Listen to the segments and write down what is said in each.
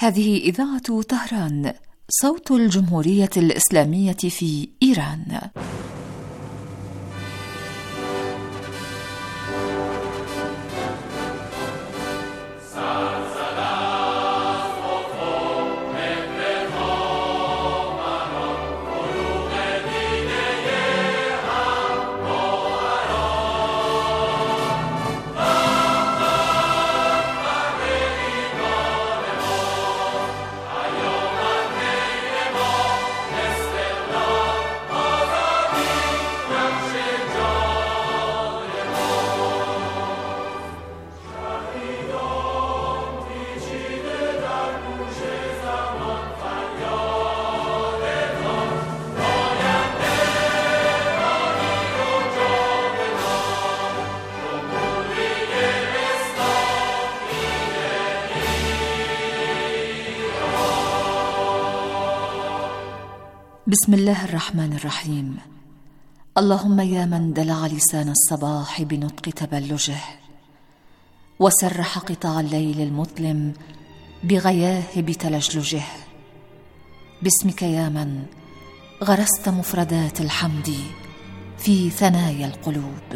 هذه إذاعة طهران، صوت الجمهورية الإسلامية في إيران. بسم الله الرحمن الرحيم. اللهم يا من دلع لسان الصباح بنطق تبلجه، وسرح قطاع الليل المظلم بغياهب تلجلجه، باسمك يا من غرست مفردات الحمد في ثنايا القلوب.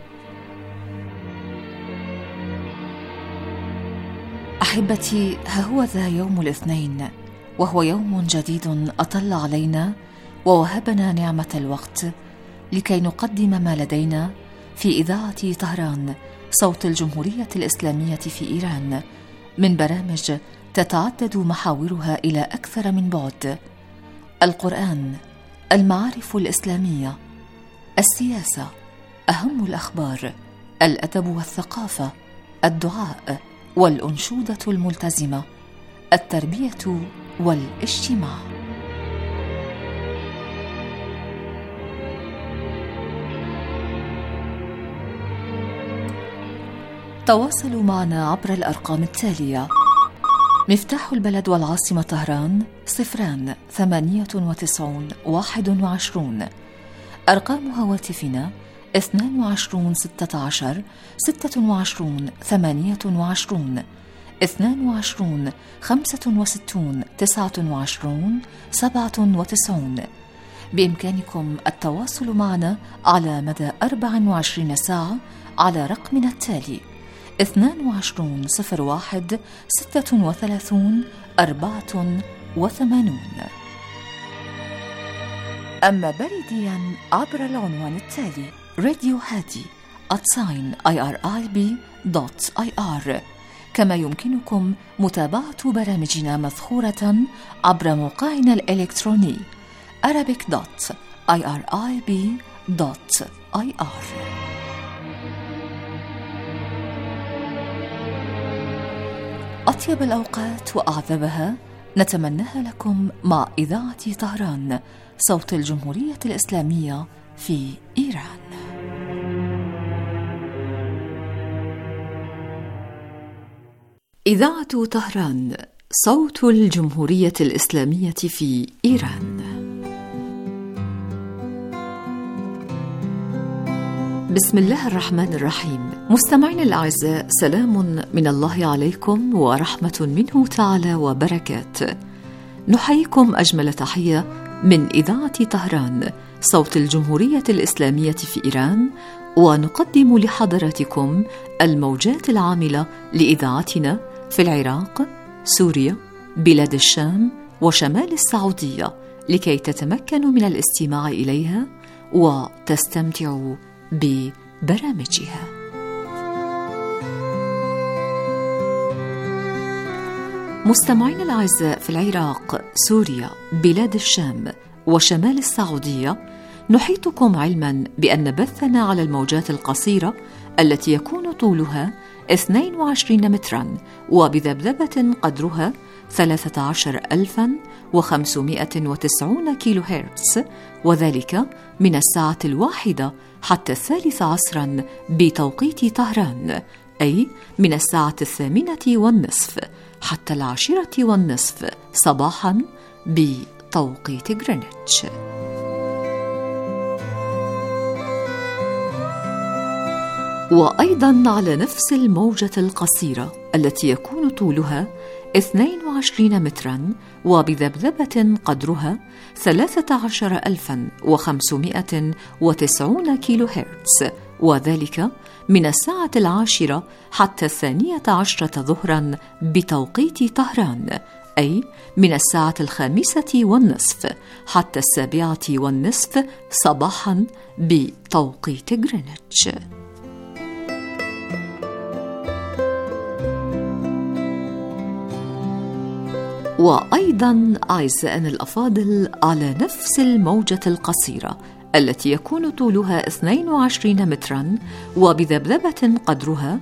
أحبتي، ها هو ذا يوم الاثنين، وهو يوم جديد أطل علينا ووهبنا نعمة الوقت لكي نقدم ما لدينا في إذاعة طهران، صوت الجمهورية الإسلامية في إيران، من برامج تتعدد محاورها إلى أكثر من بعد: القرآن، المعارف الإسلامية، السياسة، أهم الأخبار، الأدب والثقافة، الدعاء والأنشودة الملتزمة، التربية والاجتماع. تواصلوا معنا عبر الأرقام التالية: مفتاح البلد والعاصمة طهران 098 21. أرقام هواتفنا 22 16 26 28 22 65 29 97. بإمكانكم التواصل معنا على مدى 24 ساعة على رقمنا التالي 22 01 36 84. أما بريديا عبر العنوان التالي radiohadi@irib.ir. كما يمكنكم متابعة برامجنا مذخورة عبر موقعنا الإلكتروني arabic.irib.ir. أطيب الأوقات وأعذبها نتمناها لكم مع إذاعة طهران، صوت الجمهورية الإسلامية في إيران. إذاعة طهران، صوت الجمهورية الإسلامية في إيران. بسم الله الرحمن الرحيم. مستمعين الأعزاء، سلام من الله عليكم ورحمة منه تعالى وبركاته. نحييكم أجمل تحية من إذاعة طهران، صوت الجمهورية الإسلامية في إيران، ونقدم لحضراتكم الموجات العاملة لإذاعتنا في العراق، سوريا، بلاد الشام وشمال السعودية، لكي تتمكنوا من الاستماع إليها وتستمتعوا ببرامجها. مستمعين الأعزاء في العراق، سوريا، بلاد الشام وشمال السعودية، نحيطكم علما بأن بثنا على الموجات القصيرة التي يكون طولها 22 مترا وبذبذبة قدرها 13590 كيلو هرتز، وذلك من الساعة 1 حتى 3 عصرا بتوقيت طهران، أي من الساعة 8:30 حتى 10:30 صباحا بتوقيت غرينتش. وأيضا على نفس الموجة القصيرة التي يكون طولها 22 متراً، وبذبذبة قدرها 13590 كيلو هرتز، وذلك من الساعة 10 حتى 12 ظهراً بتوقيت طهران، أي من الساعة 5:30 حتى 7:30 صباحاً بتوقيت غرينتش. وأيضاً أعزائنا الأفاضل، على نفس الموجة القصيرة التي يكون طولها 22 متراً وبذبذبة قدرها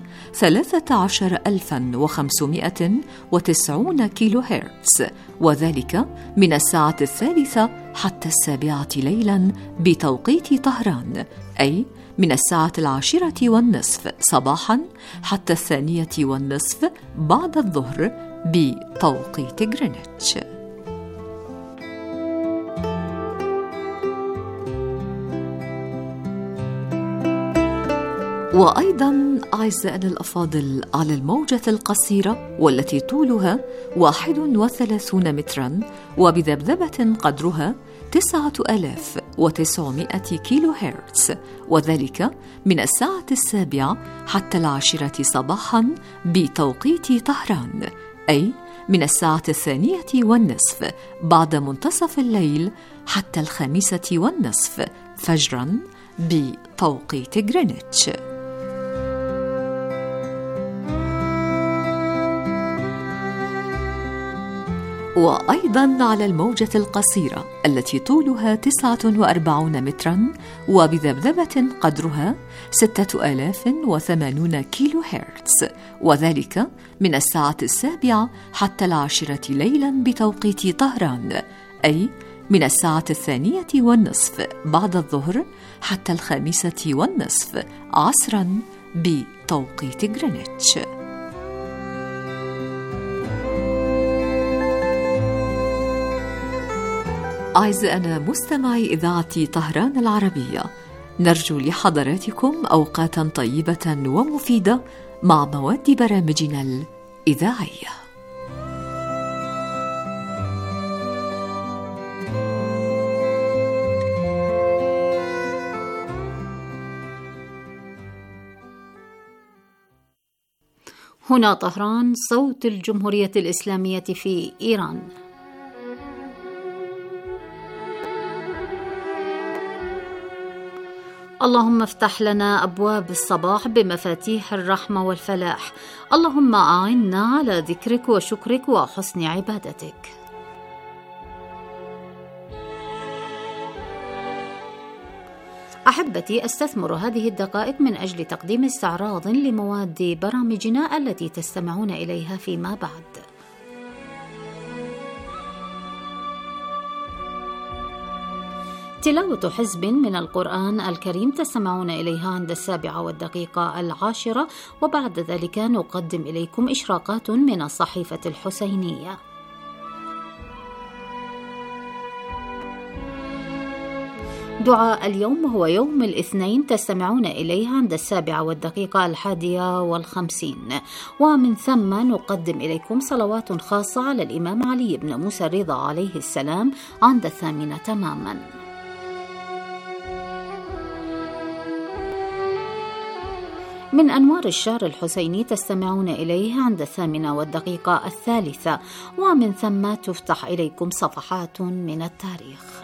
13590 كيلو هرتز، وذلك من الساعة 3 حتى 7 ليلاً بتوقيت طهران، أي من الساعة 10:30 صباحاً حتى 2:30 بعد الظهر بتوقيت غرينتش. وأيضاً أعزائنا الأفاضل، على الموجة القصيرة والتي طولها 31 متراً وبذبذبة قدرها 9900 كيلو هرتز، وذلك من الساعة 7 حتى 10 صباحاً بتوقيت طهران، أي من الساعة 2:30 بعد منتصف الليل حتى 5:30 فجراً بتوقيت غرينتش. وأيضاً على الموجة القصيرة التي طولها 49 متراً وبذبذبة قدرها 6080 كيلو هرتز، وذلك من الساعة 7 حتى 10 ليلاً بتوقيت طهران، أي من الساعة 2:30 بعد الظهر حتى 5:30 عصراً بتوقيت غرينتش. أعزائنا مستمعي إذاعة طهران العربية، نرجو لحضراتكم أوقاتاً طيبة ومفيدة مع مواد برامجنا الإذاعية. هنا طهران، صوت الجمهورية الإسلامية في إيران. اللهم افتح لنا أبواب الصباح بمفاتيح الرحمة والفلاح. اللهم أعنا على ذكرك وشكرك وحسن عبادتك. أحبتي، أستثمر هذه الدقائق من أجل تقديم استعراض لمواد برامجنا التي تستمعون إليها فيما بعد. تلاوة حزب من القرآن الكريم تستمعون إليها عند 7:10، وبعد ذلك نقدم إليكم إشراقات من الصحيفة الحسينية. دعاء اليوم هو يوم الاثنين، تستمعون إليه عند 7:51، ومن ثم نقدم إليكم صلوات خاصة على الإمام علي بن موسى الرضا عليه السلام عند 8 تماما. من أنوار الشعر الحسيني تستمعون إليه عند 8:03، ومن ثم تفتح إليكم صفحات من التاريخ.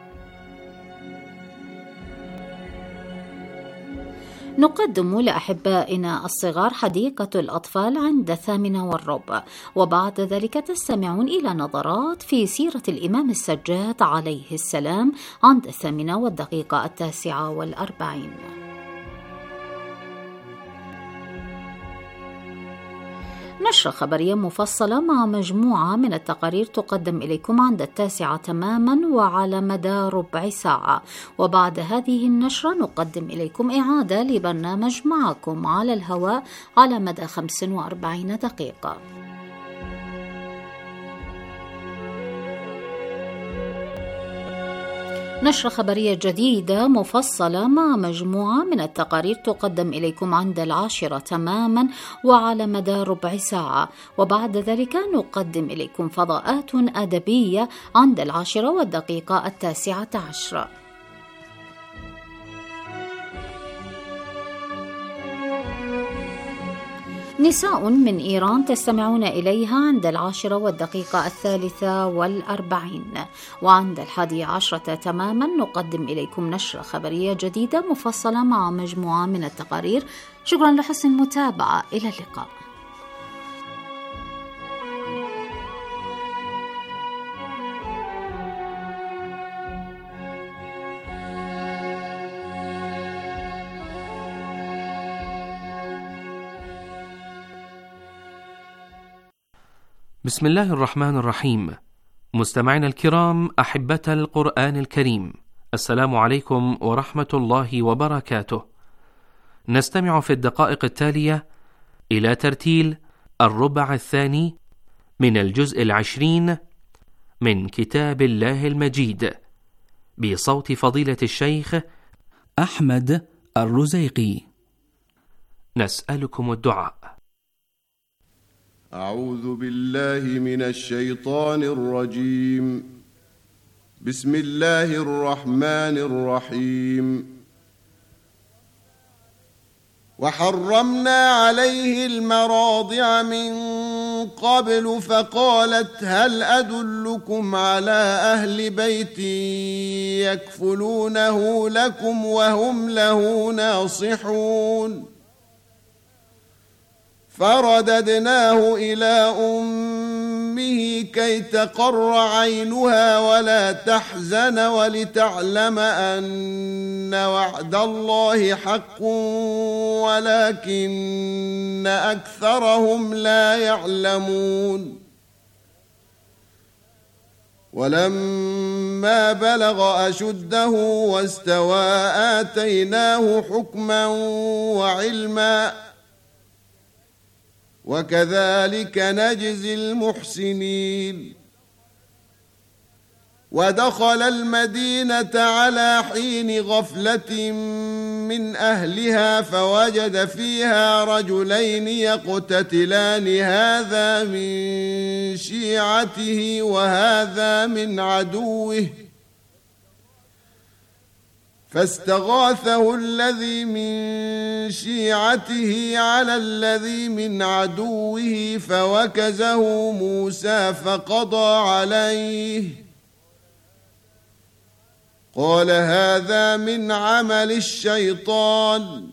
نقدم لأحبائنا الصغار حديقة الأطفال عند 8:15، وبعد ذلك تستمعون إلى نظرات في سيرة الإمام السجاد عليه السلام عند 8:49. نشرة خبرية مفصلة مع مجموعة من التقارير تقدم إليكم عند 9 تماما وعلى مدى ربع ساعة، وبعد هذه النشرة نقدم إليكم إعادة لبرنامج معكم على الهواء على مدى 45 دقيقة. نشرة خبرية جديدة مفصلة مع مجموعة من التقارير تقدم إليكم عند 10 تماما وعلى مدار ربع ساعة، وبعد ذلك نقدم إليكم فضاءات أدبية عند 10:19. نساء من إيران تستمعون إليها عند 10:43، وعند 11 تماما نقدم إليكم نشرة خبرية جديدة مفصلة مع مجموعة من التقارير. شكرا لحسن المتابعة، إلى اللقاء. بسم الله الرحمن الرحيم. مستمعينا الكرام، أحبة القرآن الكريم، السلام عليكم ورحمة الله وبركاته. نستمع في الدقائق التالية إلى ترتيل الربع الثاني من الجزء 20 من كتاب الله المجيد بصوت فضيلة الشيخ أحمد الرزيقي. نسألكم الدعاء. أعوذ بالله من الشيطان الرجيم. بسم الله الرحمن الرحيم. وحرمنا عليه المراضع من قبل فقالت هل أدلكم على أهل بيت يكفلونه لكم وهم له ناصحون. فرددناه إلى أمه كي تقر عينها ولا تحزن ولتعلم أن وعد الله حق ولكن أكثرهم لا يعلمون. ولما بلغ أشده واستوى آتيناه حكما وعلما وكذلك نجزي المحسنين. ودخل المدينة على حين غفلة من أهلها فوجد فيها رجلين يقتتلان، هذا من شيعته وهذا من عدوه، فاستغاثه الذي من شيعته على الذي من عدوه فوكزه موسى فقضى عليه. قال هذا من عمل الشيطان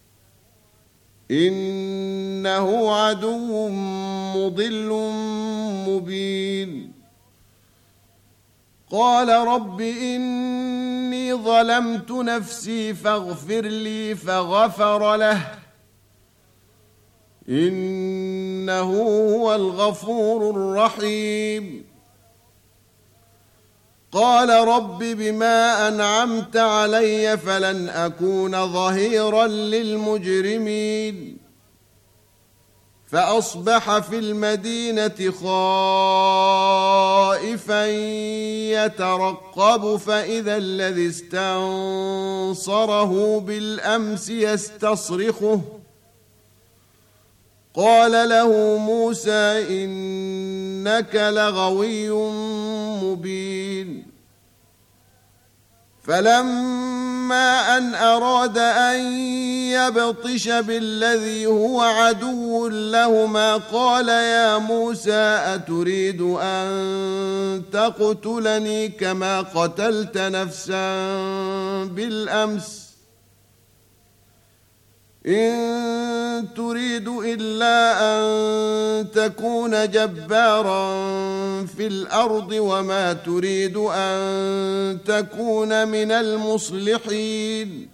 إنه عدو مضل مبين. قال رب إني ظلمت نفسي فاغفر لي فغفر له إنه هو الغفور الرحيم. قال رب بما أنعمت علي فلن أكون ظهيرا للمجرمين. فأصبح في المدينة خائفا يترقب فإذا الذي استنصره بالأمس يستصرخه. قال له موسى إنك لغوي مبين. فلما أن أراد أن يبطش بالذي هو عدو لهما قال يا موسى أتريد أن تقتلني كما قتلت نفسا بالأمس إن تريد إلا أن تكون جبارا في الأرض وما تريد أن تكون من المصلحين.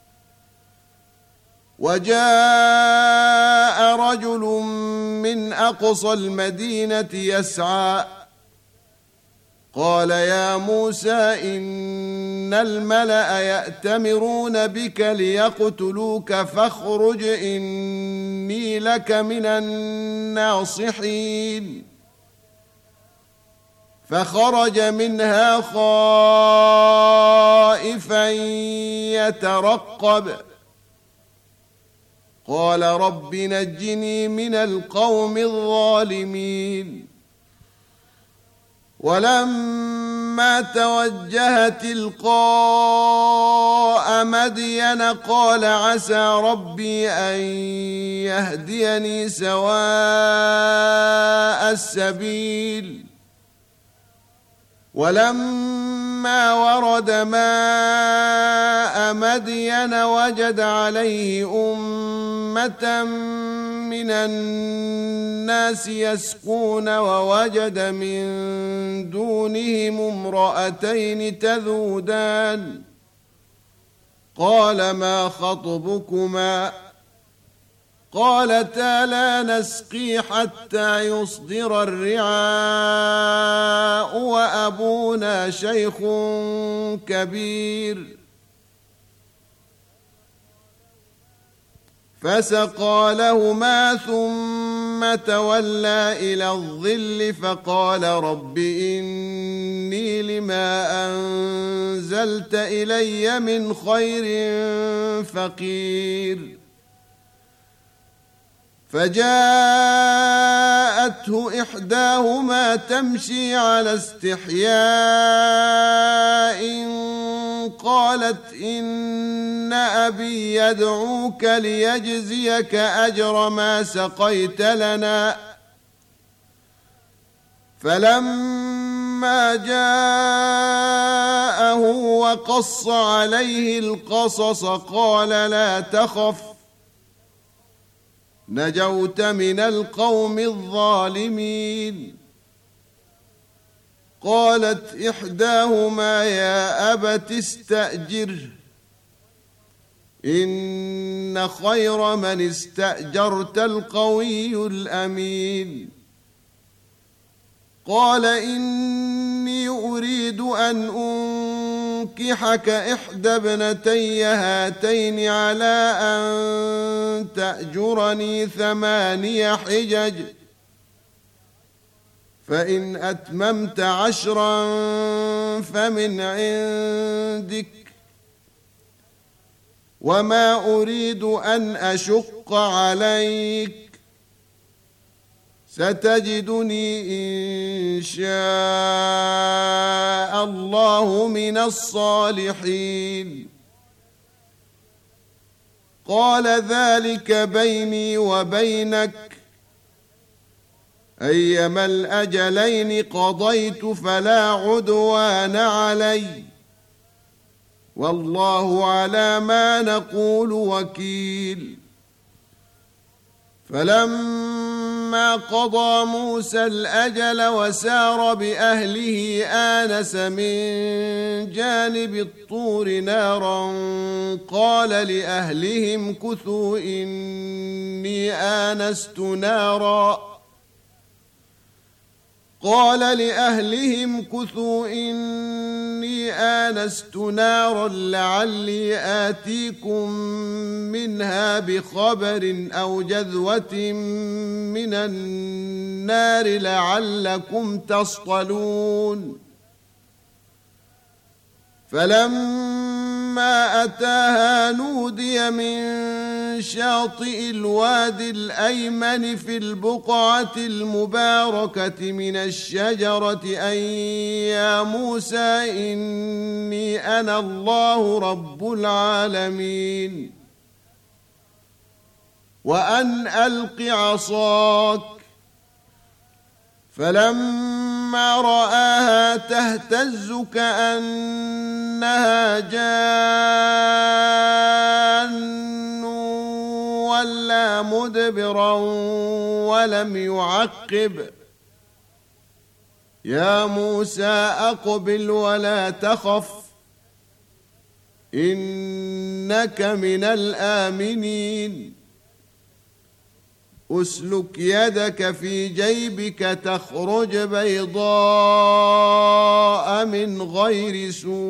وجاء رجل من أقصى المدينة يسعى قال يا موسى إن الملأ يأتمرون بك ليقتلوك فاخرج إني لك من الناصحين. فخرج منها خائفا يترقب قال رب نجني من القوم الظالمين ولما توجه تلقاء مدين قال عسى ربي أن يهديني سواء السبيل ولما ورد ماء مدين وجد عليه أمة من الناس يسقون ووجد من دونهم امرأتين تذودان قال ما خطبكما قالتا لا نسقي حتى يصدر الرعاء وأبونا شيخ كبير فسقى لهما ثم تولى إلى الظل فقال رب إني لما أنزلت إلي من خير فقير فجاءته إحداهما تمشي على استحياء قالت إن أبي يدعوك ليجزيك أجر ما سقيت لنا فلما جاءه وقص عليه القصص قال لا تخف نجوت من القوم الظالمين قالت إحداهما يا أبت استأجره إن خير من استأجرت القوي الأمين قال إني أريد أن أنكحك إحدى ابنتي هاتين على أن تأجرني 8 حجج فإن أتممت 10 فمن عندك وما أريد أن أشق عليك ستجدني إن شاء الله من الصالحين قال ذلك بيني وبينك أيما الأجلين قضيت فلا عدوان علي والله على ما نقول وكيل فلما قضى موسى الأجل وسار بأهله آنس من جانب الطور نارا قال لأهلهم امكثوا إني آنست نارا لعلي آتيكم منها بخبر أو جذوة من النار لعلكم تصطلون فلما أتاها نودي من شاطئ الوادي الأيمن في البقعة المباركة من الشجرة أن يا موسى إني أنا الله رب العالمين وأن ألق عصاك فلما رآها تهتز كأنها جان ولا مدبرا ولم يعقب يا موسى أقبل ولا تخف إنك من الآمنين أسلك يدك في جيبك تخرج بيضاء من غير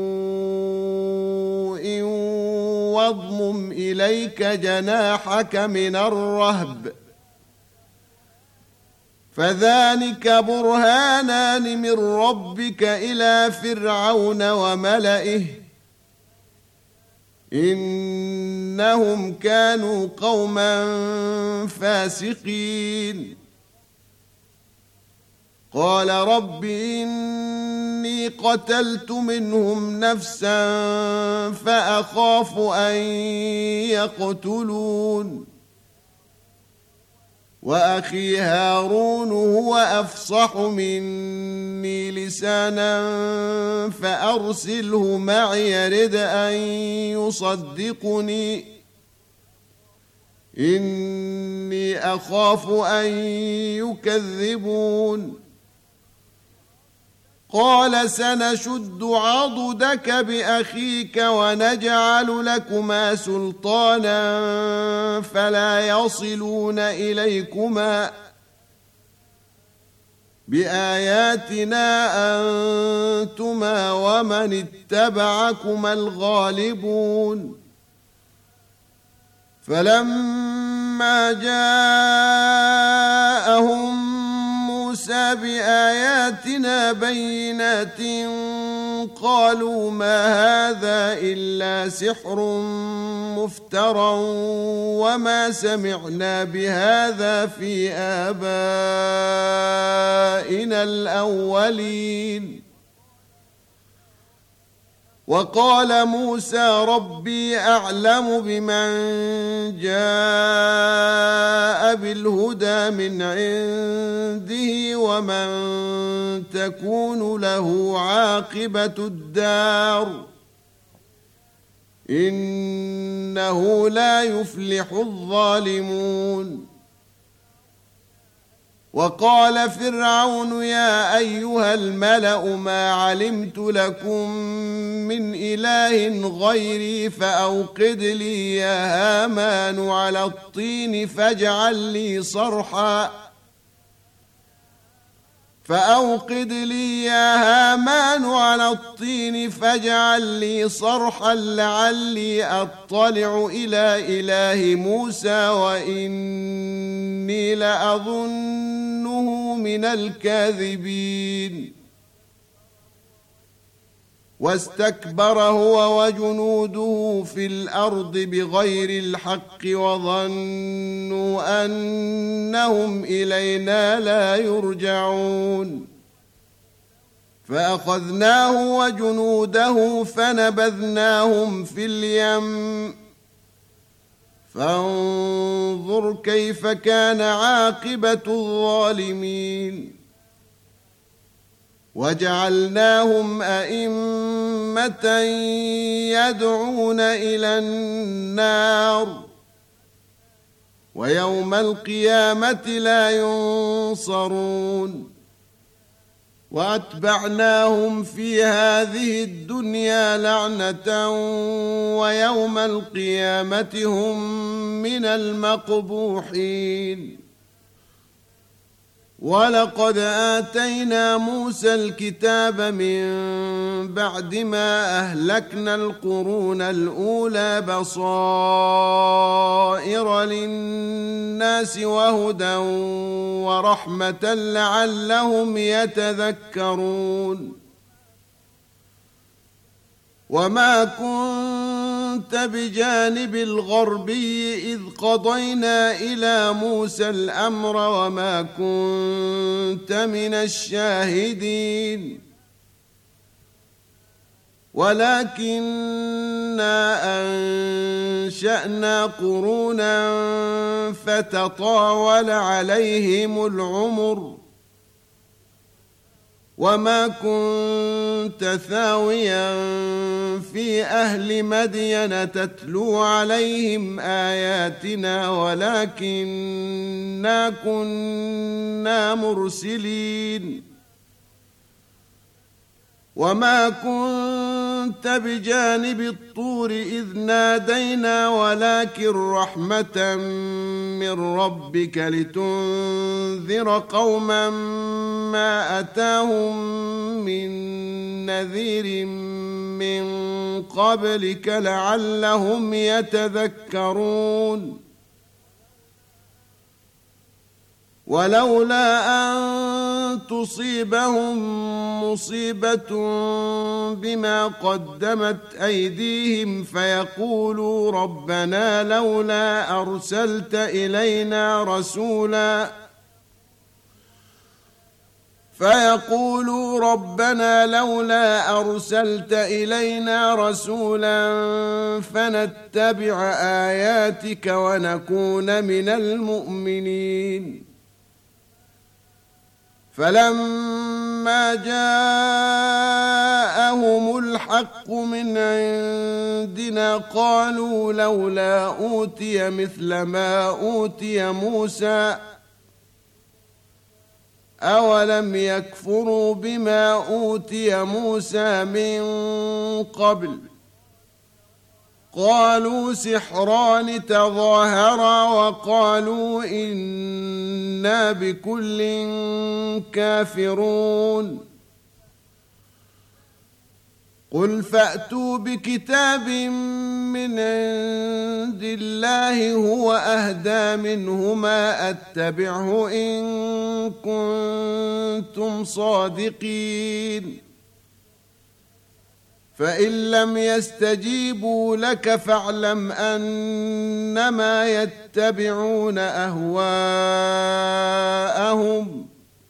سوء واضمم إليك جناحك من الرهب فذلك برهانان من ربك إلى فرعون وملئه إنهم كانوا قوما فاسقين قال رب إني قتلت منهم نفسا فأخاف أن يقتلون وأخي هارون هو أفصح مني لسانا فأرسله معي يرد أن يصدقني إني أخاف أن يكذبون قال سنشد عضدك بأخيك ونجعل لكما سلطانا فلا يصلون إليكما بآياتنا أنتما ومن اتبعكما الغالبون فلما جاءهم موسى بآياتنا بينات قالوا ما هذا إلا سحر مفترى وما سمعنا بهذا في آبائنا الأولين وقال موسى ربي أعلم بمن جاء بالهدى من عنده ومن تكون له عاقبة الدار إنه لا يفلح الظالمون وقال فرعون يا أيها الملأ ما علمت لكم من إله غيري فأوقد لي يا هامان على الطين فاجعل لي صرحا لعلي أطلع إلى إله موسى وإني لأظنه من الكاذبين واستكبر هو وجنوده في الأرض بغير الحق وظنوا أنهم إلينا لا يرجعون فأخذناه وجنوده فنبذناهم في اليم فانظر كيف كان عاقبة الظالمين وجعلناهم أئمة يدعون إلى النار ويوم القيامة لا ينصرون وأتبعناهم في هذه الدنيا لعنة ويوم القيامة هم من المقبوحين ولقد آتينا موسى الكتاب من بعد ما أهلكنا القرون الأولى بصائر للناس وهدى ورحمة لعلهم يتذكرون وما كنت بجانب الغربي إذ قضينا إلى موسى الأمر وما كنت من الشاهدين ولكننا أنشأنا قرونا فتطاول عليهم العمر وما كنت ثاويا في أهل مدين تتلو عليهم آياتنا ولكننا كنا مرسلين وما كنت بجانب الطور إذ نادينا ولكن رحمة من ربك لتنذر قوما ما أتاهم من نذير من قبلك لعلهم يتذكرون ولولا أن تصيبهم مصيبة بما قدمت أيديهم فيقولوا ربنا لولا أرسلت إلينا رسولا فنتبع آياتك ونكون من المؤمنين. فلما جاءهم الحق من عندنا قالوا لولا أوتي مثل ما أوتي موسى أولم يكفروا بما أوتي موسى من قبل قالوا سحران تظاهرا وقالوا إنا بكل كافرون. قل فأتوا بكتاب من عند الله هو أهدى منهما أتبعه إن كنتم صادقين. فإن لم يستجيبوا لك فاعلم أنما يتبعون أهواءهم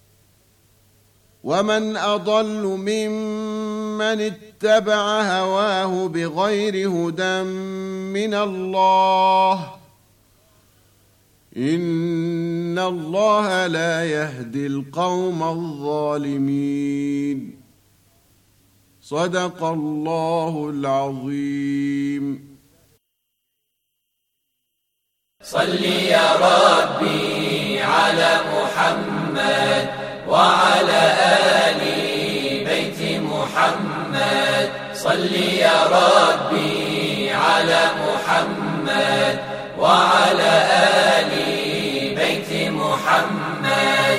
ومن أضل ممن اتبع هواه بغير هدى من الله إن الله لا يهدي القوم الظالمين. صدق الله العظيم. صل يا ربي على محمد وعلى آل بيت محمد. صل يا ربي على محمد وعلى آل بيت محمد.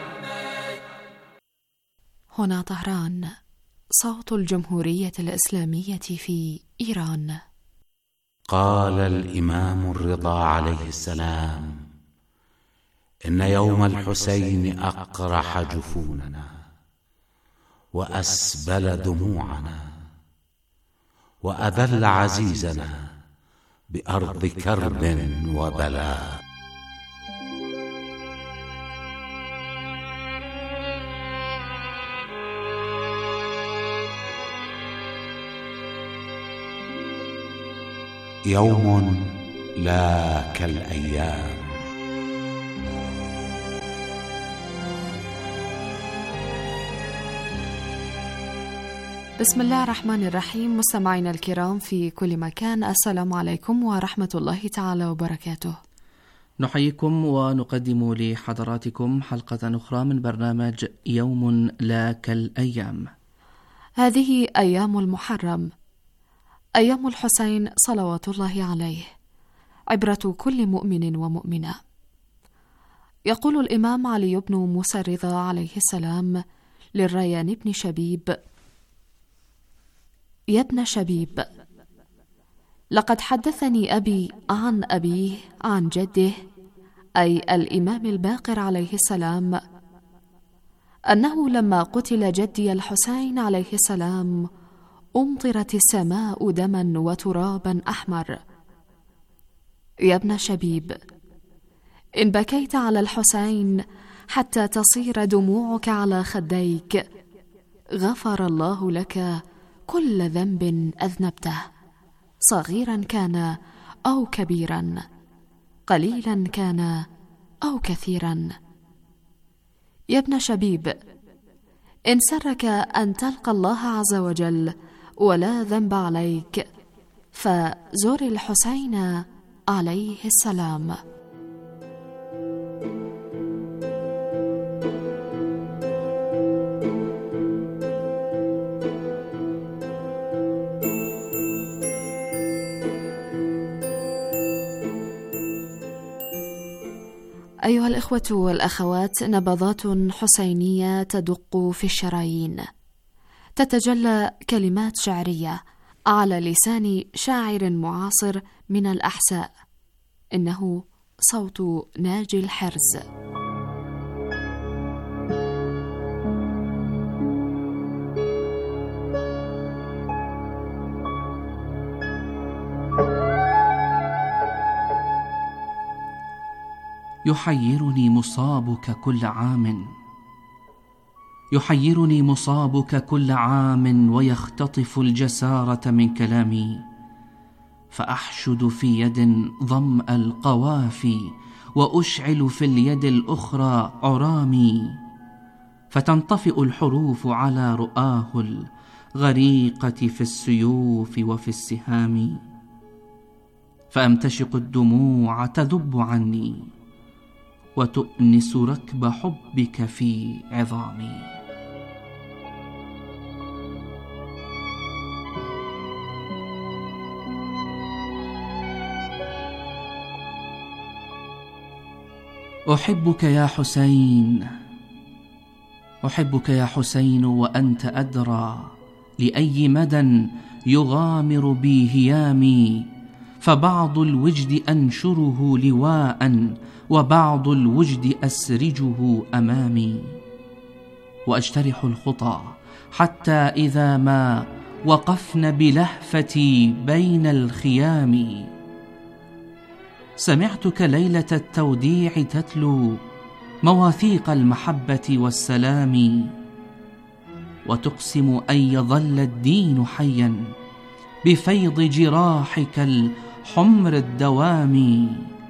هنا طهران، صوت الجمهورية الإسلامية في إيران. قال الإمام الرضا عليه السلام: إن يوم الحسين أقرح جفوننا وأسبل دموعنا وأذل عزيزنا بأرض كرب وبلاء. يوم لا كالأيام. بسم الله الرحمن الرحيم. مستمعينا الكرام في كل مكان، السلام عليكم ورحمة الله تعالى وبركاته. نحييكم ونقدم لحضراتكم حلقة أخرى من برنامج يوم لا كالأيام. هذه أيام المحرم، أيام الحسين صلوات الله عليه، عبرة كل مؤمن ومؤمنة. يقول الإمام علي بن موسى الرضا عليه السلام للريان بن شبيب: يا ابن شبيب، لقد حدثني أبي عن أبيه عن جده، أي الإمام الباقر عليه السلام، أنه لما قتل جدي الحسين عليه السلام أمطرت السماء دما وترابا أحمر. يا ابن شبيب، إن بكيت على الحسين حتى تصير دموعك على خديك غفر الله لك كل ذنب أذنبته، صغيرا كان أو كبيرا، قليلا كان أو كثيرا. يا ابن شبيب، إن سرك أن تلقى الله عز وجل ولا ذنب عليك فزر الحسين عليه السلام. أيها الإخوة والأخوات، نبضات حسينية تدق في الشرايين، تتجلى كلمات شعرية على لسان شاعر معاصر من الأحساء، إنه صوت ناجي الحرز. يحيرني مصابك كل عام، يحيرني مصابك كل عام، ويختطف الجسارة من كلامي، فأحشد في يد ظمأ القوافي، وأشعل في اليد الأخرى عرامي، فتنطفئ الحروف على رؤاه الغريقة في السيوف وفي السهام، فأمتشق الدموع تذب عني، وتؤنس ركب حبك في عظامي. أحبك يا حسين، أحبك يا حسين، وأنت أدرى لأي مدى يغامر بي هيامي، فبعض الوجد أنشره لواء، وبعض الوجد أسرجه أمامي، وأجترح الخطى حتى إذا ما وقفن بلهفتي بين الخيام، سمعتك ليلة التوديع تتلو مواثيق المحبة والسلام، وتقسم أن يظل الدين حيا بفيض جراحك الحمر الدوام.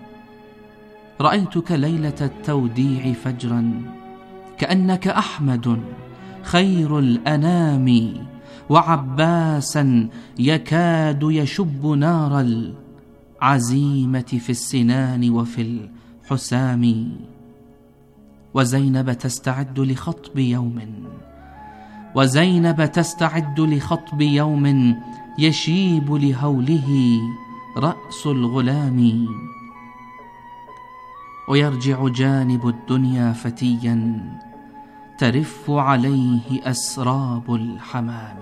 رأيتك ليلة التوديع فجرا كأنك أحمد خير الأنام، وعباسا يكاد يشب نار العزيمة في السنان وفي الحسام، وزينب تستعد لخطب يوم، وزينب تستعد لخطب يوم يشيب لهوله رأس الغلام، ويرجع جانب الدنيا فتيا ترف عليه أسراب الحمام.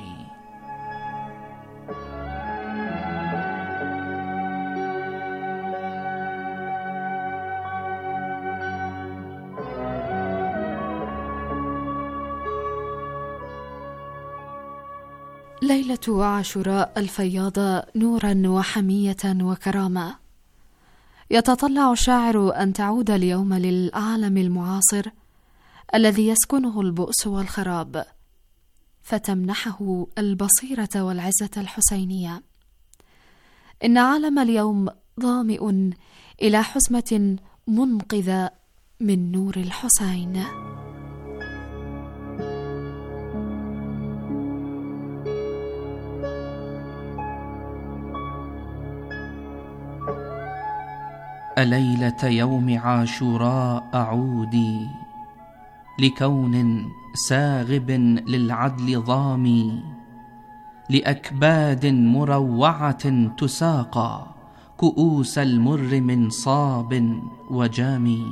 ليلة عاشوراء الفياضة نورا وحمية وكرامة. يتطلع الشاعر أن تعود اليوم للعالم المعاصر الذي يسكنه البؤس والخراب، فتمنحه البصيرة والعزة الحسينية. إن عالم اليوم ظامئ إلى حزمة منقذة من نور الحسين. أليلة يوم عاشوراء أعودي لكون ساغب للعدل ضامي، لأكباد مروعة تساقى كؤوس المر من صاب وجامي،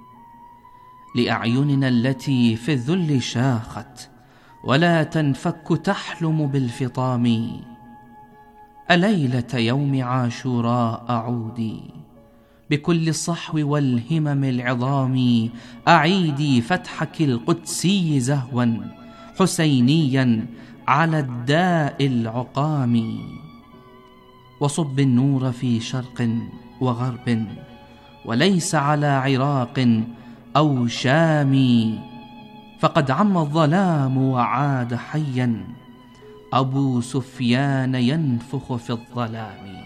لأعيننا التي في الذل شاخت ولا تنفك تحلم بالفطام. أليلة يوم عاشوراء أعودي بكل الصحو والهمم العظام، أعيدي فتحك القدسي زهوا حسينيا على الداء العقام، وصب النور في شرق وغرب وليس على عراق أو شام، فقد عم الظلام وعاد حيا أبو سفيان ينفخ في الظلام.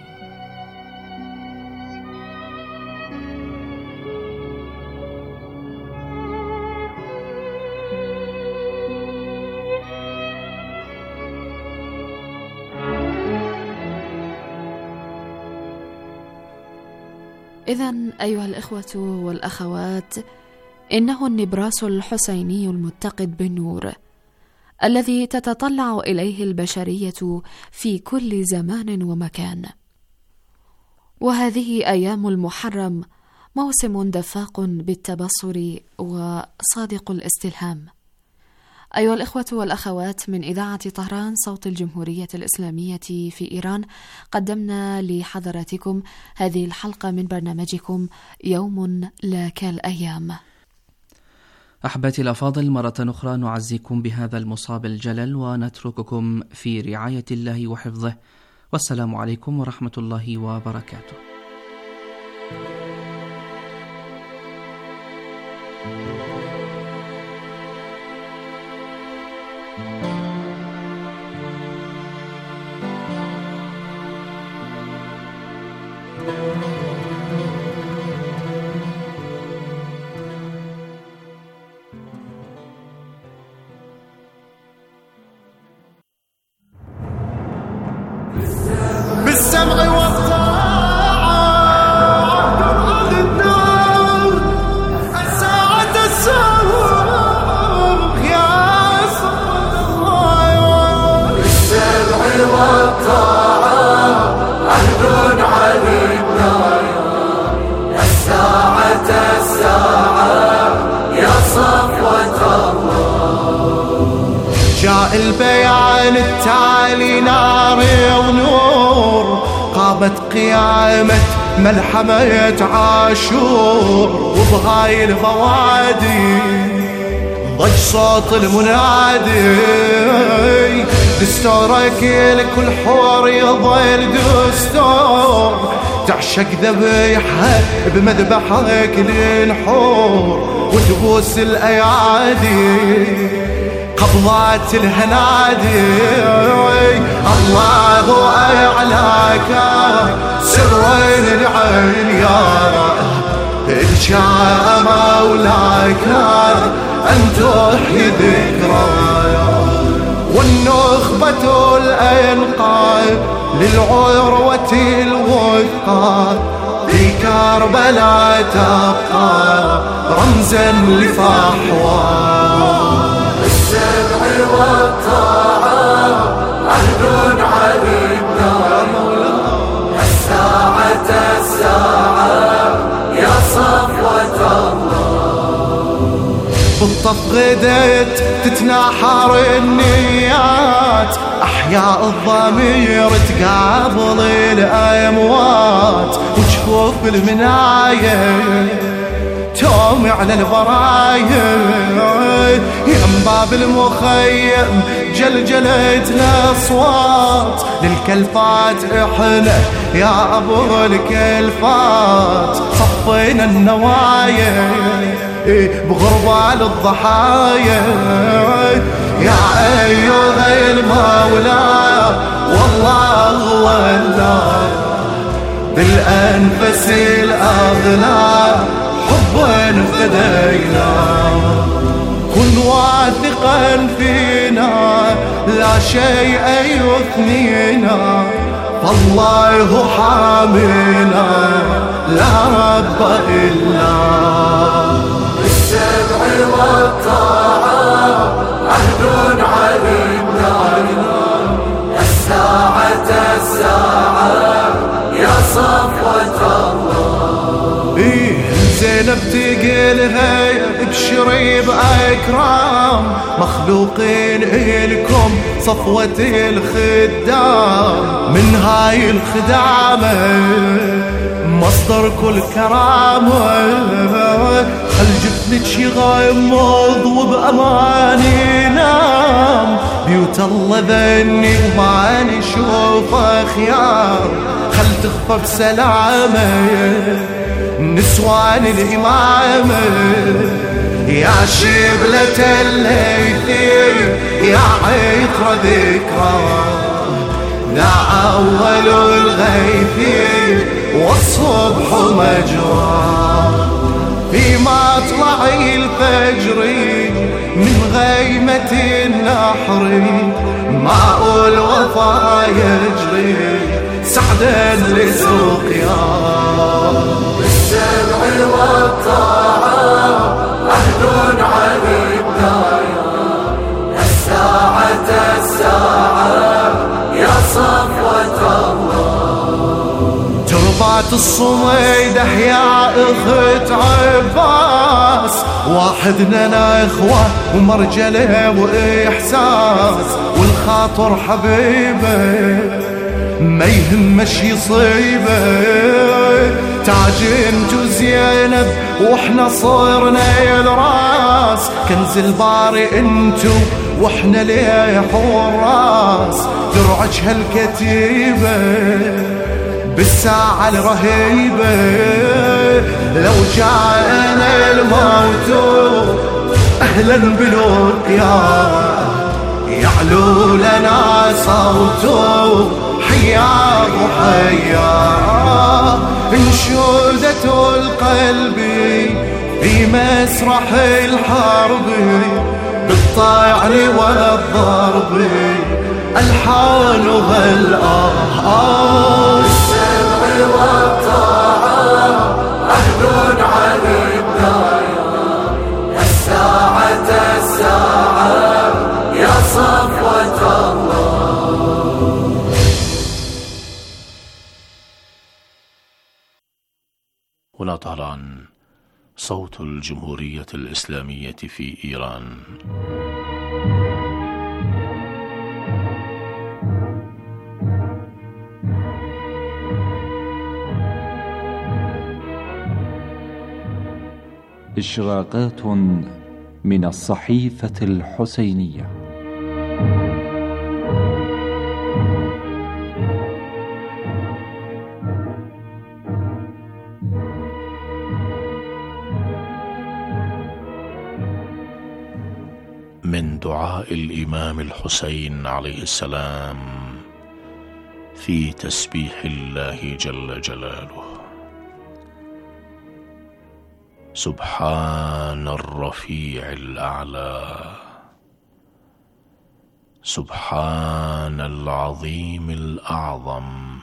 إذن أيها الإخوة والأخوات، إنه النبراس الحسيني المتقد بالنور الذي تتطلع إليه البشرية في كل زمان ومكان. وهذه أيام المحرم موسم دفاق بالتبصر وصادق الاستلهام. أيها الإخوة والأخوات، من إذاعة طهران صوت الجمهورية الإسلامية في إيران، قدمنا لحضراتكم هذه الحلقة من برنامجكم يوم لا كالأيام. أحبتي الأفاضل، مرة أخرى نعزيكم بهذا المصاب الجلل، ونترككم في رعاية الله وحفظه، والسلام عليكم ورحمة الله وبركاته. بالسمع والطاعة عبد النار الساعة السابق يا صفوة الله. بالسمع والطاعة عهد علينا الساعة يا صفوة الله. جاء البيان التالي نار ونور، قامت قيامة ملحمة عاشور، وبهاي البوادي ضج صوت المنادي، دستورك لكل حور يظل دستور، تعشق ذبيحها بمذبحك للحور، وتبوس الأيادي قبضات الهنادي. الله أعلاك سرين العليا، إن شاء مولاك أن تحيي ذكرايا، والنخبة الأنقى للعروة الوثقى في كربلاء تبقى رمزا لفحوى. بالسمع والطاعة عهد علينا الساعة يا صفوة الله. بالطف غدت تتناحر النيات، أحياء الضمير تقابل الأموات، وجفوف المناية تومي على البرايا، يم باب المخيم جلجلت الأصوات، للكلفات إحنا يا أبو الكلفات صفينا النوايا بغربال الضحايا. يا أيها المولى والله ولا بالأنفس الأغلى حبا فدينا، كن واثقا فينا لا شيء يثنينا، فالله حامينا لا رب إلا. بالسمع والطاعة عهد علينا الساعة يا صفوة الله. زينب تقلها بشري بأكرام، مخلوقين إلكم صفوة الخدام، من هاي الخدامة مصدر كل كرامة، خل جفنك يغمض وبأمان ينام، بيوت الله ذني ما نشوف خيام، خل تخفى بسلامة نسوان الإمامة. يا شبلة الليثي يا عطر ذكرى، ذا أول الغيث والصبح مجرى، في مطلع الفجر من غيمة النحر ماء الوفا يجري سعدا لسقيا. بالسمع والطاعة عهد علينا الساعة يا صفوة الله. تربات الصميدة يا أخت عباس، واحدنا إخوة ومرجلة وإحساس، والخاطر حبيبه ما يهمش يصيبه، تاج انتو زينب واحنا صرنا الراس، كنز الباري انتو واحنا ليه حراس، درعج هالكتيبة بالساعة الرهيبة لو جاءنا الموت أهلا بلقيا يعلو لنا صوت حيا حيا انشودة القلب في مسرح الحرب بالطعن والضرب ألحانها الآه السمع والطاعة عهد عن الدار الساعة يا صفوة الله. هنا طهران، صوت الجمهورية الإسلامية في إيران. إشراقات من الصحيفة الحسينية. من دعاء الإمام الحسين عليه السلام في تسبيح الله جل جلاله: سبحان الرفيع الأعلى، سبحان العظيم الأعظم،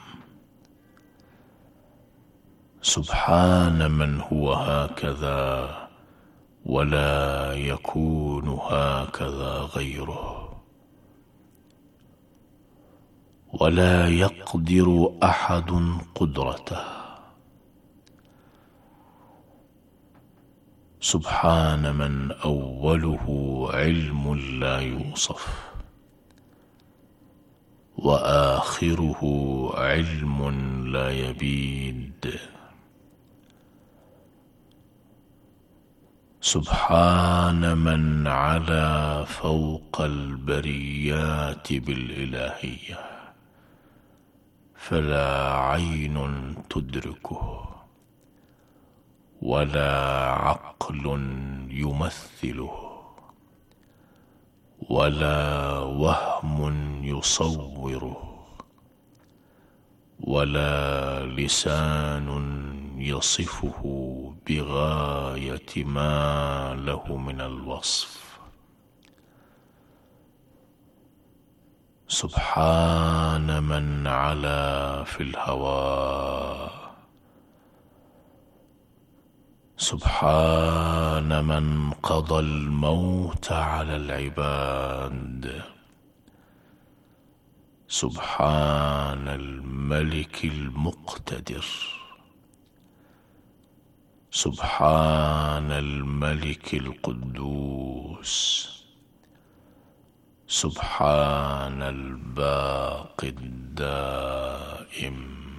سبحان من هو هكذا ولا يكون هكذا غيره، ولا يقدر أحد قدرته. سبحان من أوله علم لا يوصف، وآخره علم لا يبيد. سبحان من علا فوق البريات بالإلهية فلا عين تدركه ولا عقل يمثله ولا وهم يصوره ولا لسان يصفه بغاية ما له من الوصف. سبحان من علا في الهواء، سبحان من قضى الموت على العباد، سبحان الملك المقتدر، سبحان الملك القدوس، سبحان الباقي الدائم.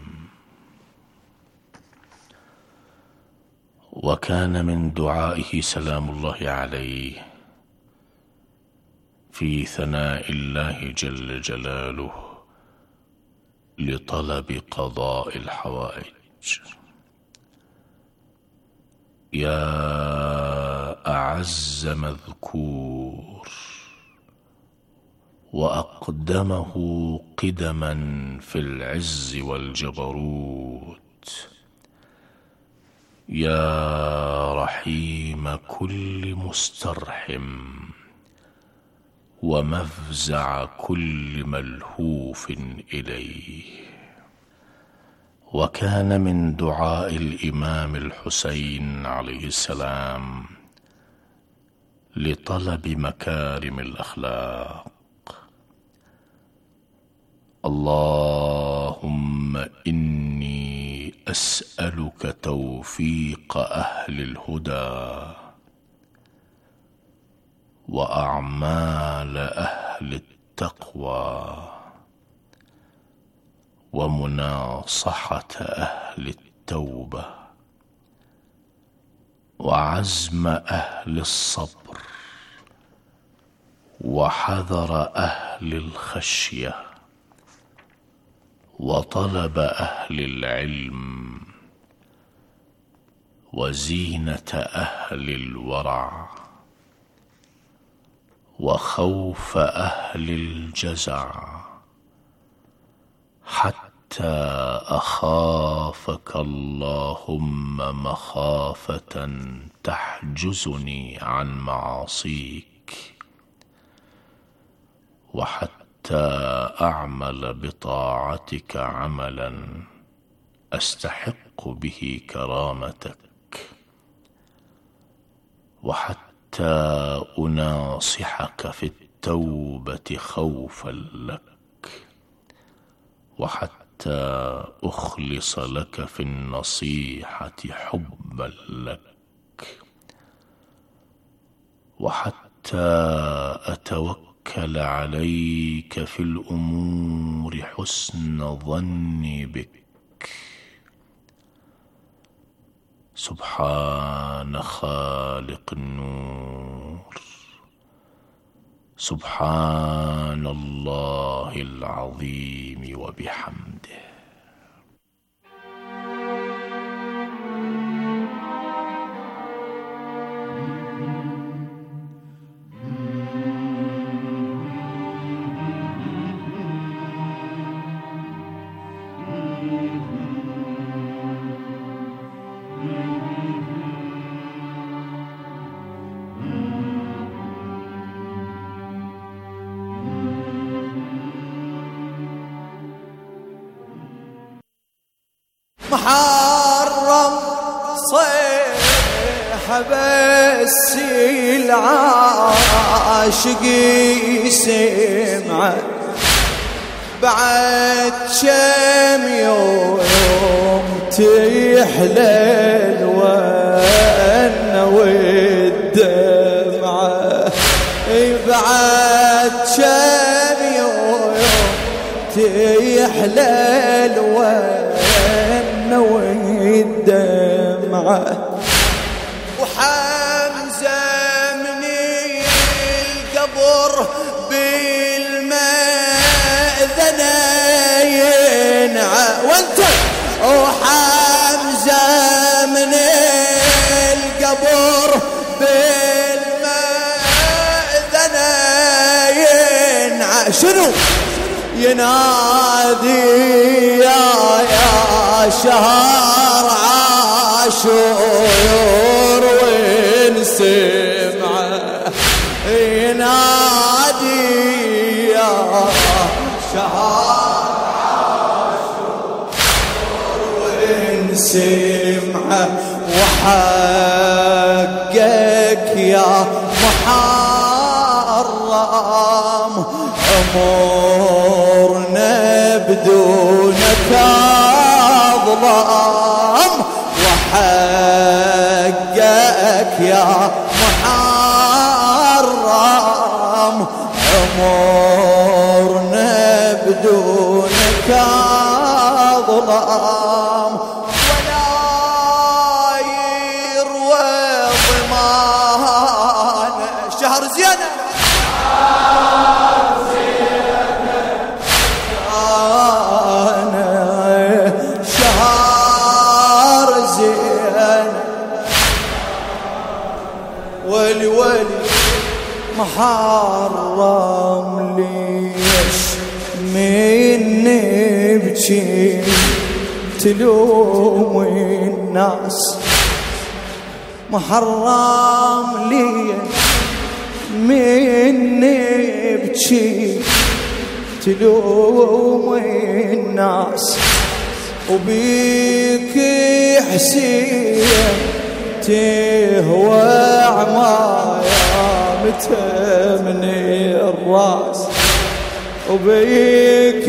وكان من دعائه سلام الله عليه في ثناء الله جل جلاله لطلب قضاء الحوائج: يا أعز مذكور وأقدمه قدما في العز والجبروت، يا رحيم كل مسترحم ومفزع كل ملهوف إليه. وكان من دعاء الإمام الحسين عليه السلام لطلب مكارم الأخلاق: اللهم إني أسألك توفيق أهل الهدى وأعمال أهل التقوى ومناصحة أهل التوبة وعزم أهل الصبر وحذر أهل الخشية وطلب أهل العلم وزينة أهل الورع وخوف أهل الجزع، حتى أخافك اللهم مخافة تحجزني عن معاصيك، وحتى أعمل بطاعتك عملا أستحق به كرامتك، وحتى أناصحك في التوبة خوفا لك، وحتى أخلص لك في النصيحة حبا لك، وحتى أتوكل عليك في الأمور حسن ظني بك. سبحان خالق النور، سبحان الله العظيم وبحمده. محرم صيحة بس العاشق يسمعه، بعد كم يوم تحلى الونة والدمعة، بعد كم يوم تحلى الونة والدمعة، وحمزة من القبر بالمأذنة ينعى، وانت وحمزة من القبر بالمأذنة ينعى، شنو ينادي يا شهر عاشور ونسمعه، ينادي يا شهر عاشور ونسمعه، وحقك يا محرم أمورنا بدونك أظلم، وحقك يا محرم أمورنا بدونك أظلم، ولا يروى ضمان شهر زينة محرم ليش مني بجي تلوم الناس، محرم ليش مني بجي تلوم الناس، وبيك حسين تهوى عمايا متمني الراس، وبيك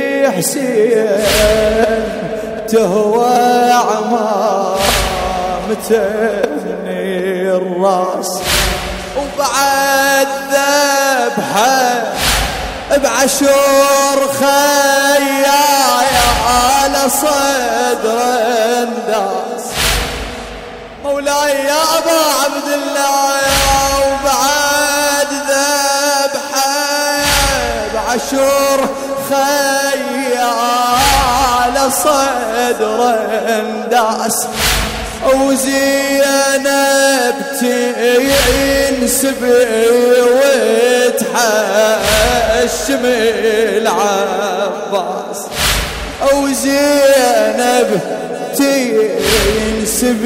حسين تهوى عمايا متمني الراس، وبعد ذبحه بعشور خيايا على صدر انداس، مولاي يا أبا عبد الله، وبعد ذبحه بعشور خيال صدر انداس، وزينب تنسب وتحشم العباس، وزينب تنسب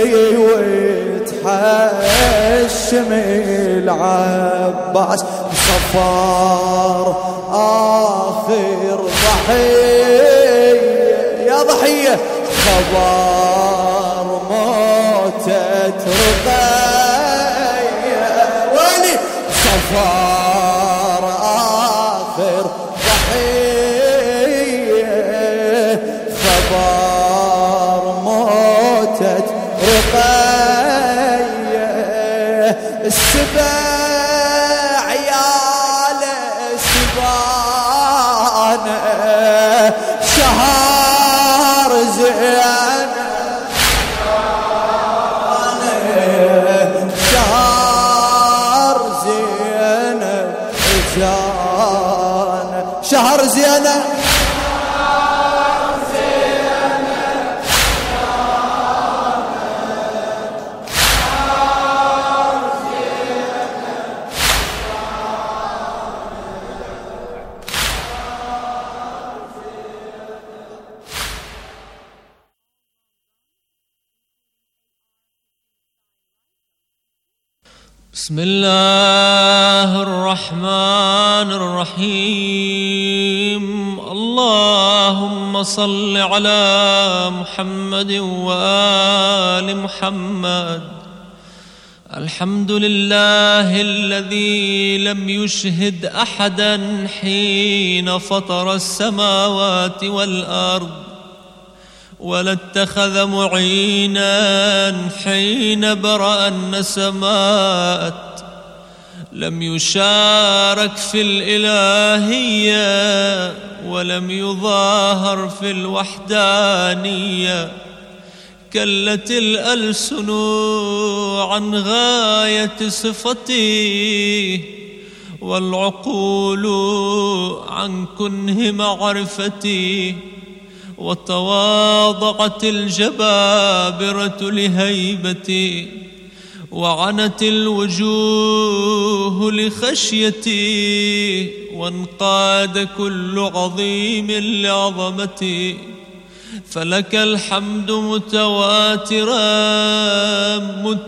وتحشم العباس. صفار آخر ضحية يا ضحية، خبر موتة رقية ولي. صفار آخر ضحية، خبر موتة رقية. السبع عيال سبانة شهر زينب، شهر زينب جانا، شهر زينب بسم الله الرحمن الرحيم. اللهم صل على محمد وآل محمد. الحمد لله الذي لم يشهد أحدا حين فطر السماوات والأرض، ولا اتخذ معينا حين برأ النسمات، لم يشارك في الإلهية ولم يظاهر في الوحدانية. كلت الألسن عن غاية صفته، والعقول عن كنه معرفتي، وتواضعت الجبابرة لهيبتي، وعنت الوجوه لخشيتي، وانقاد كل عظيم لعظمتي. فلك الحمد متواترا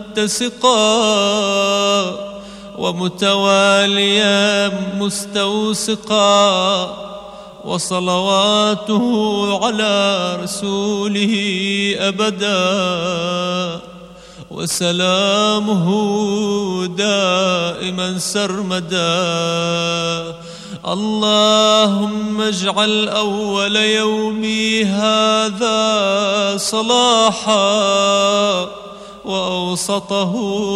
متسقا، ومتواليا مستوسقا، وصلواته على رسوله أبدا، وسلامه دائما سرمدا. اللهم اجعل أول يومي هذا صلاحا، وأوسطه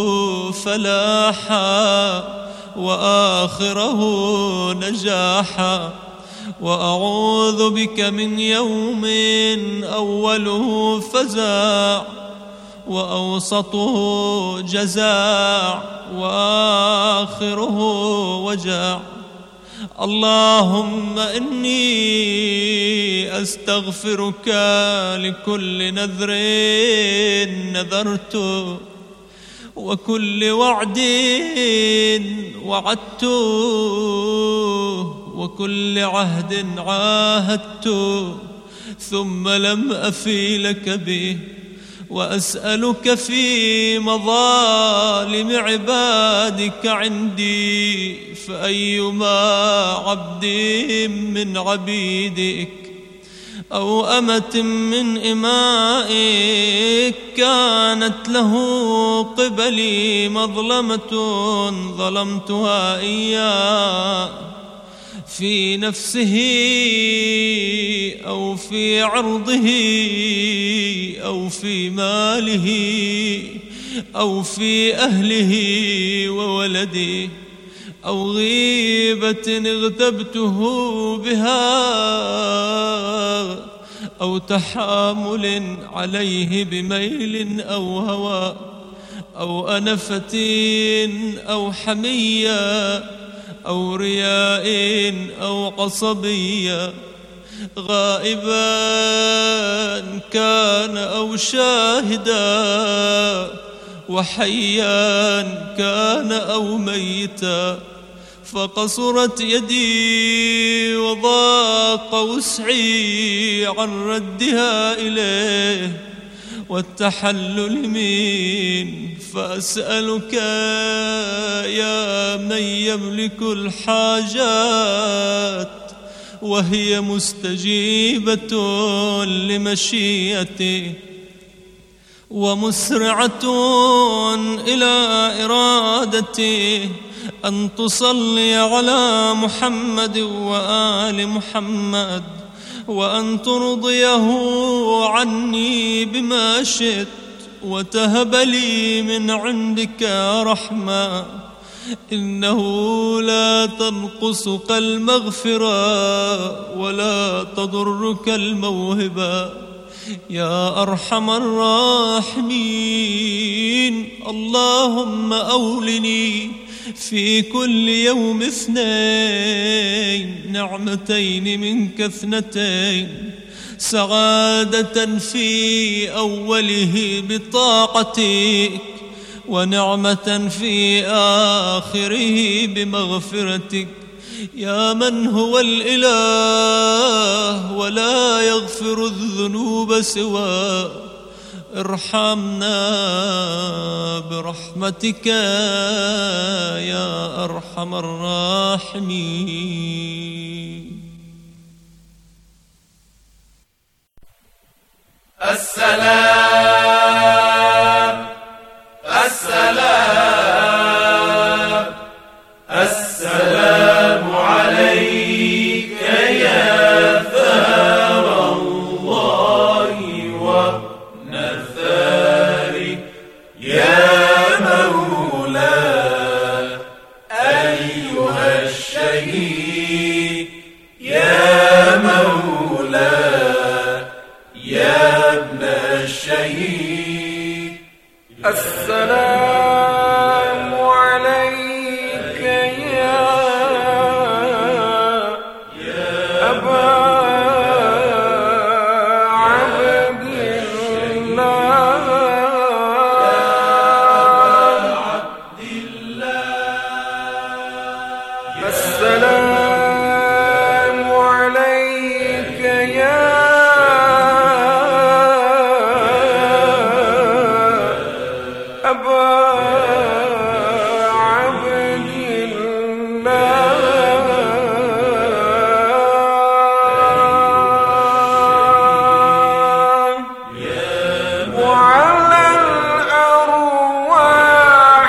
فلاحا، وآخره نجاحا. وأعوذ بك من يوم أوله فزاع، وأوسطه جزاع، وآخره وجاع. اللهم إني أستغفرك لكل نذر نذرته، وكل وعد وعدته، وكل عهد عاهدته ثم لم أفي لك به. وأسألك في مظالم عبادك عندي، فأيما عبد من عبيدك أو أمة من إمائك كانت له قبلي مظلمة ظلمتها إياه، في نفسه أو في عرضه أو في ماله أو في أهله وولده، أو غيبة اغتبته بها، أو تحامل عليه بميل أو هوى، أو أنفة أو حمية، أو رياء أو عصبية، غائبا كان أو شاهدا، وحيا كان أو ميتا، فقصرت يدي وضاق وسعي عن ردها إليه والتحلل من، فأسألك يا من يملك الحاجات وهي مستجيبة لمشيئته ومسرعة إلى إرادته، أن تصلي على محمد وآل محمد، وأن ترضيه عني بما شئت، وتهب لي من عندك رحمة، إنه لا تنقصك المغفرة ولا تضرك الموهبة يا أرحم الراحمين. اللهم أولني في كل يوم 2 نعمتين منك 2، سعادة في أوله بطاعتك، ونعمة في آخره بمغفرتك، يا من هو الإله ولا يغفر الذنوب سواه. ارحمنا برحمتك يا أرحم الراحمين. السلام السلام السلام عليك يا ثار الله ونثاره، يا مولاي أيها الشهيد، يا مولاي يا ابن الشهيد. السلام عليك يا أبا عبد الله، السلام عليك يا أبا عبد الله، وعلى الأرواح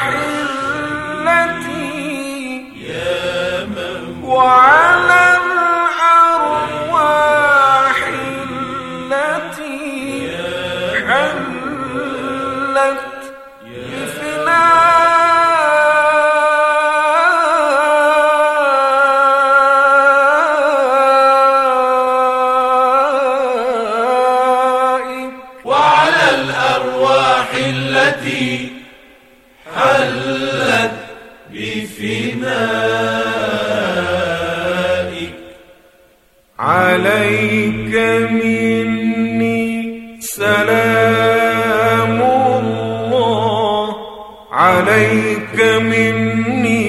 التي وعلى الأرواح التي حلت بفنائك، وعلى الأرواح التي حلت بفنائك، عليك مني سلام الله، عليك مني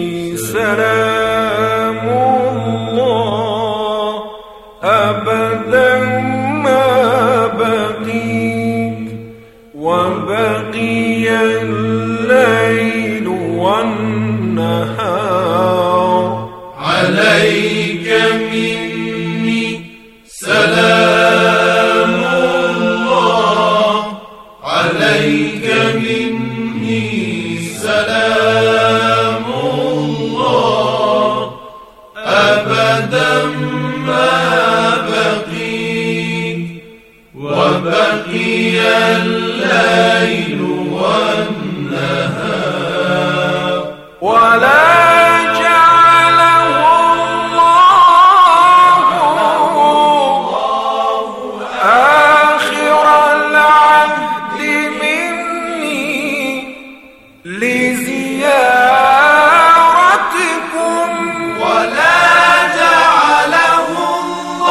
سلام الله، أبدا ما بقيت وبقي الليل والنهار، عليك مني سلام الله، عليك مني سلام الله، أبدا ما بقيت وبقي الليل